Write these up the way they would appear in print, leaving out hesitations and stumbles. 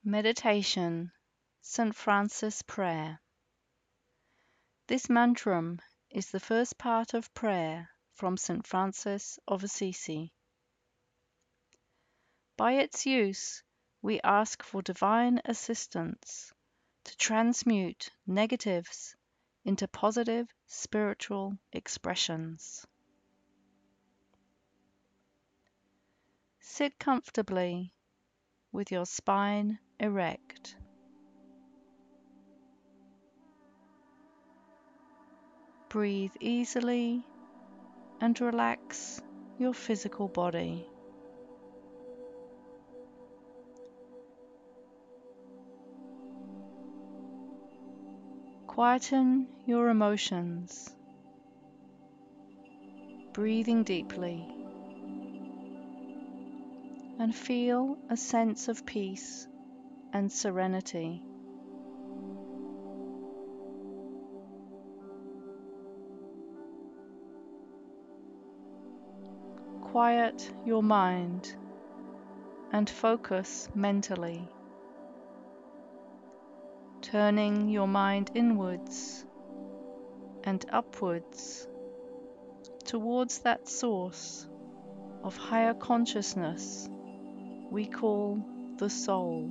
Meditation, St. Francis Prayer. This mantram is the first part of prayer from St. Francis of Assisi. By its use, we ask for divine assistance to transmute negatives into positive spiritual expressions. Sit comfortably with your spine erect. Breathe easily and relax your physical body. Quieten your emotions, breathing deeply, and feel a sense of peace and serenity. Quiet your mind and focus mentally, turning your mind inwards and upwards towards that source of higher consciousness we call the soul.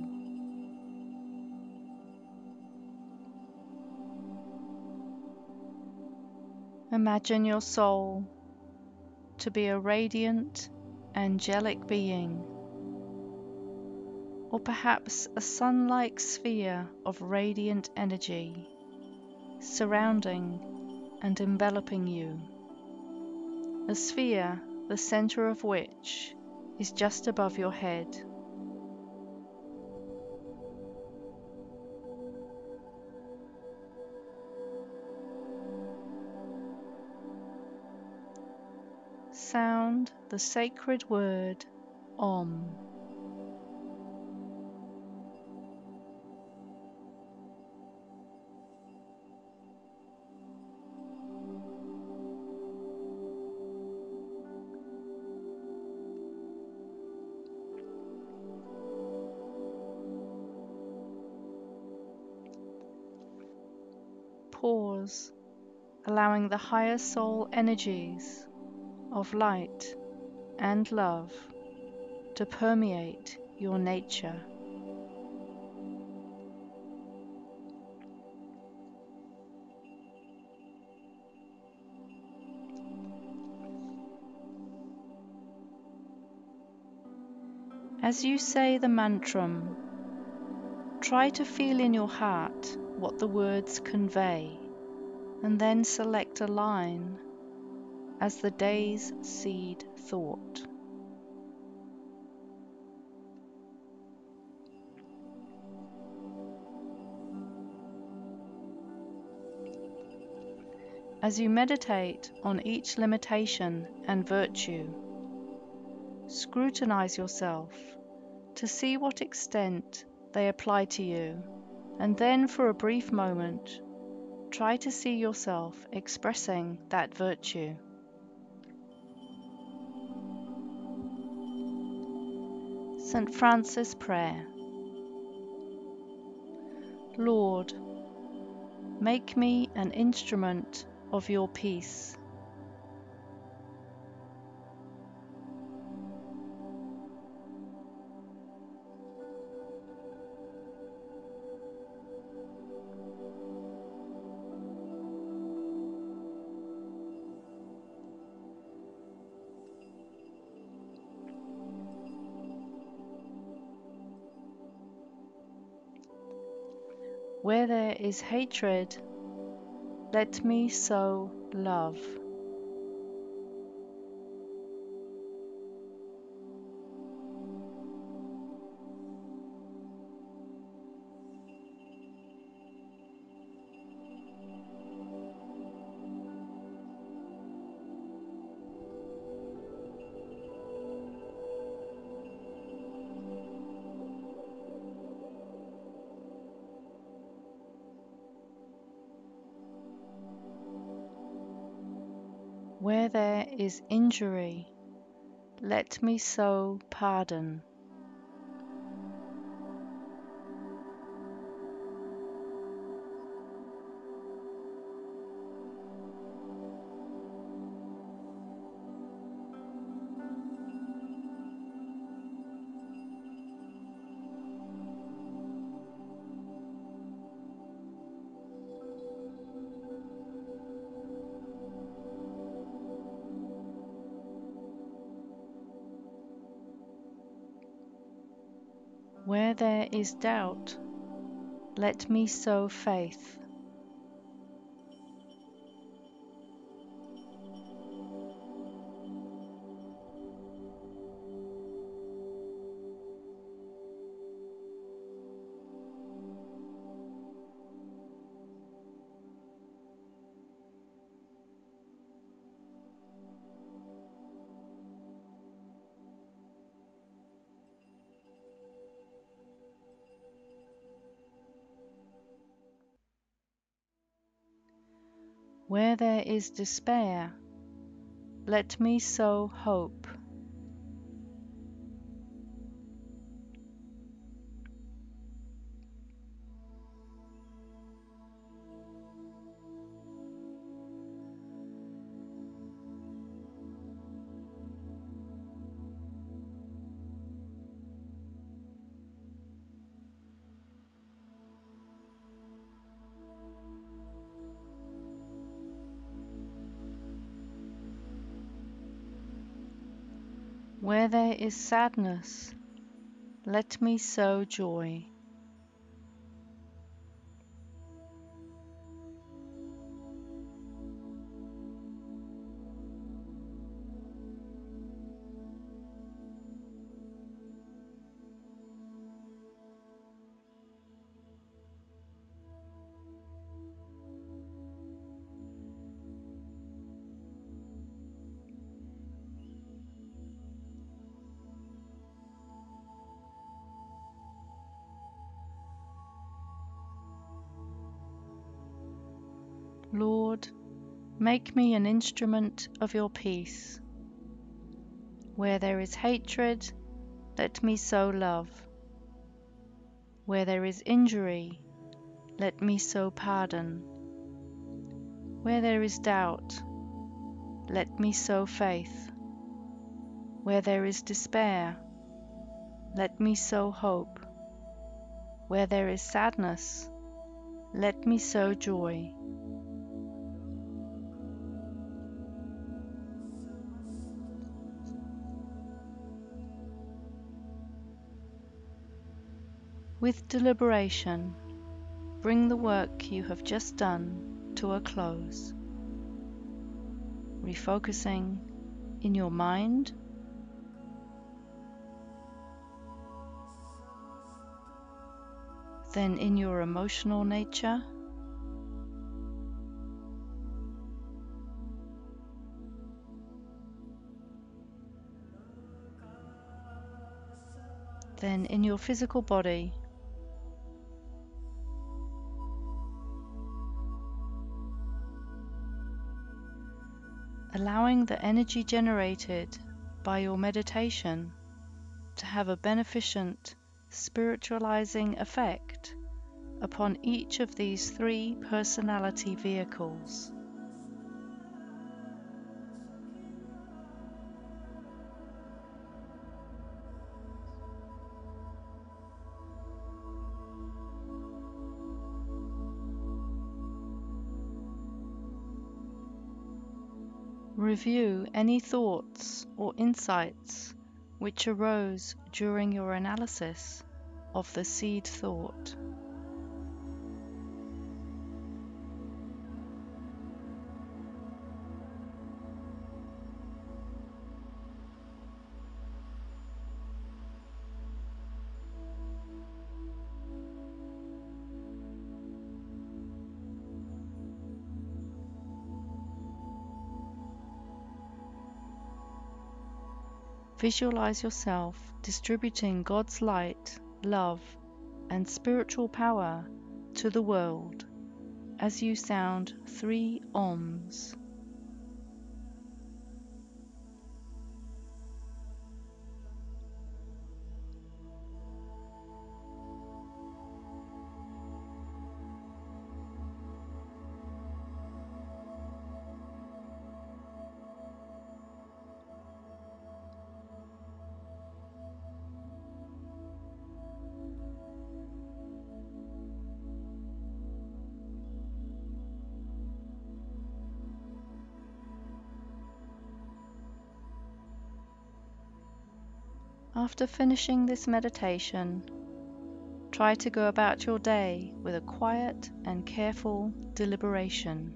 Imagine your soul to be a radiant, angelic being, or perhaps a sun-like sphere of radiant energy surrounding and enveloping you, a sphere the center of which is just above your head. Sound the sacred word Om. Pause, allowing the higher soul energies of light and love to permeate your nature. As you say the mantram, try to feel in your heart what the words convey, and then select a line as the day's seed thought. As you meditate on each limitation and virtue, scrutinize yourself to see what extent they apply to you, and then for a brief moment, try to see yourself expressing that virtue. St. Francis Prayer. Lord, make me an instrument of your peace. Where there is hatred, let me sow love. Where there is injury, let me sow pardon. Where there is doubt, let me sow faith. Where there is despair, let me sow hope. Where there is sadness, let me sow joy. Lord, make me an instrument of your peace. Where there is hatred, let me sow love. Where there is injury, let me sow pardon. Where there is doubt, let me sow faith. Where there is despair, let me sow hope. Where there is sadness, let me sow joy. With deliberation, bring the work you have just done to a close, refocusing in your mind, then in your emotional nature, then in your physical body, allowing the energy generated by your meditation to have a beneficent, spiritualizing effect upon each of these three personality vehicles. Review any thoughts or insights which arose during your analysis of the seed thought. Visualize yourself distributing God's light, love, and spiritual power to the world as you sound 3 ohms. After finishing this meditation, try to go about your day with a quiet and careful deliberation.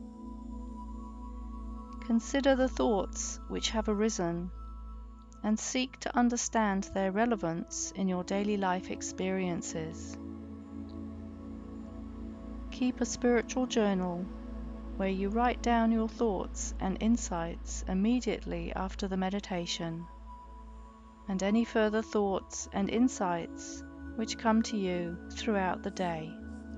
Consider the thoughts which have arisen and seek to understand their relevance in your daily life experiences. Keep a spiritual journal where you write down your thoughts and insights immediately after the meditation, and any further thoughts and insights which come to you throughout the day.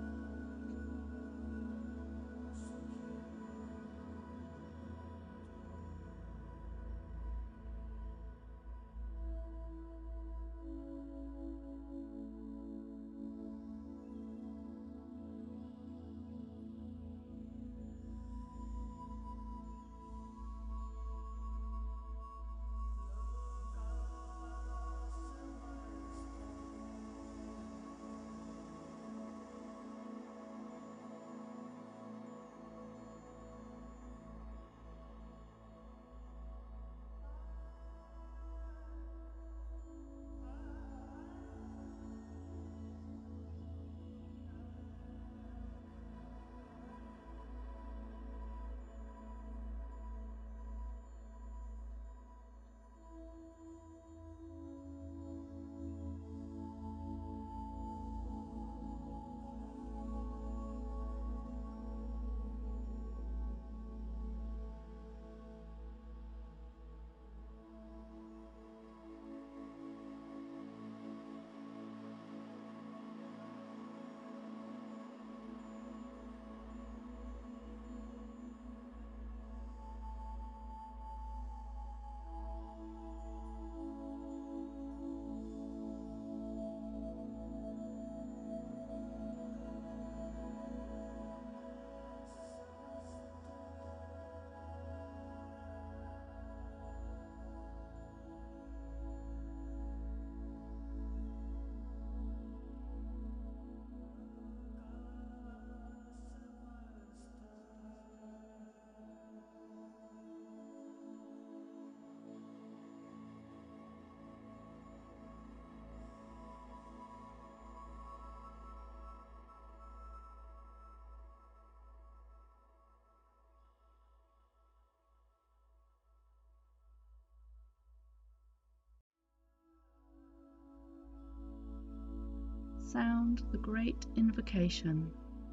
Sound the great invocation,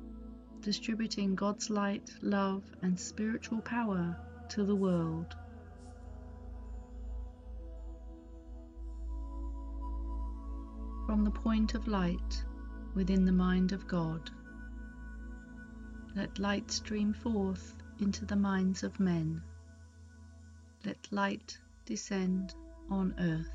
distributing God's light, love, and spiritual power to the world. From the point of light within the mind of God, let light stream forth into the minds of men. Let light descend on earth.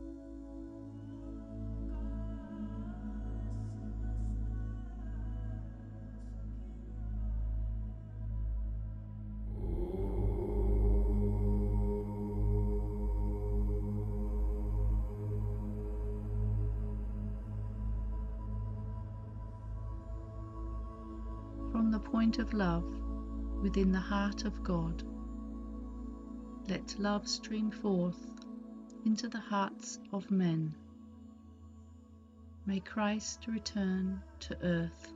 From the point of love within the heart of God, let love stream forth into the hearts of men. May Christ return to earth.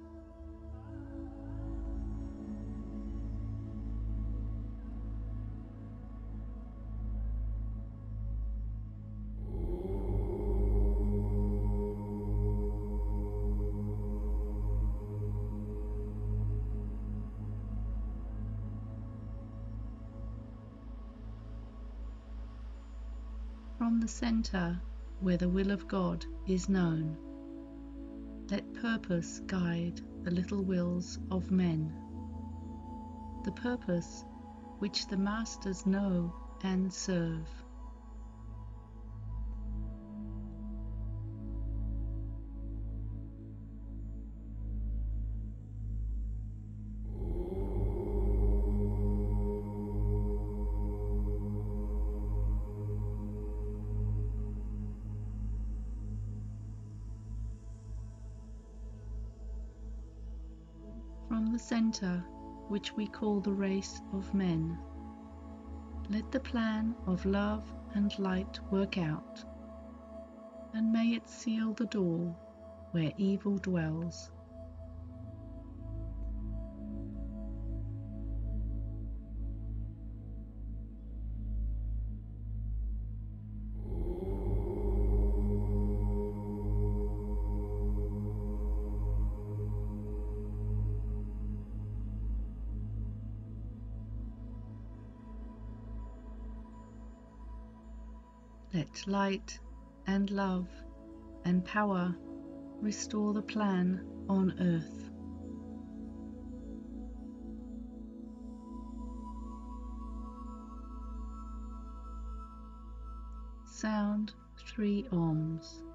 From the center where the will of God is known, let purpose guide the little wills of men, the purpose which the masters know and serve. From the center, which we call the race of men, let the plan of love and light work out, and may it seal the door where evil dwells. Let light and love and power restore the plan on earth. Sound 3 ohms.